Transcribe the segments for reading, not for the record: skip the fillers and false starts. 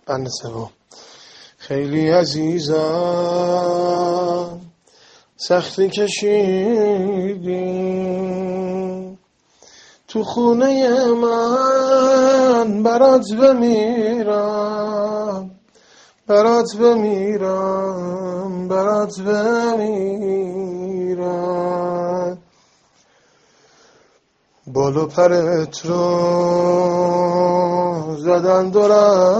بند سوم. خیلی عزیزم سختی کشیدی، تو خونه من برات بمیرم، برات بمیرم، برات بمیرم. بال و پرت رو زدند و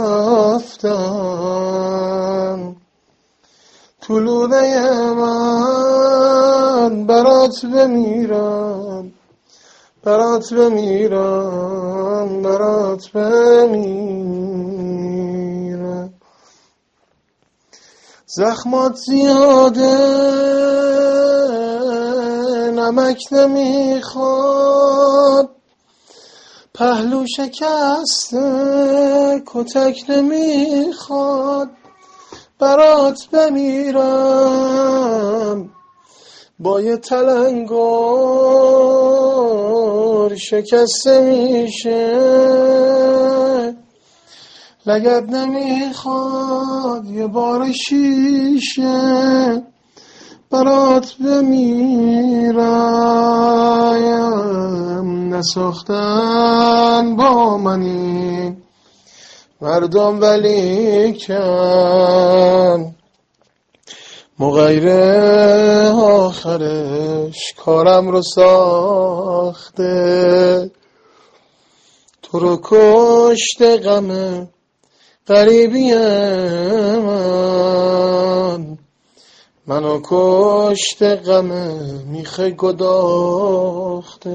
رفتن، تو لونه من برات بمیرم، برات بمیرم، برات بمیرم. زخمات زیاده نمک نمیخواد، پهلو شکسته کتک نمیخواد، برات بمیرم با یه تلنگر شکسته میشه، لگد نمیخواد یه بار شیشه، برات بمیرم. نساختن با منی مردم ولی کن، مغیر آخرش کارم رو ساخته. تو رو کشته غم غریبی منو کشته غم میخه گداخته.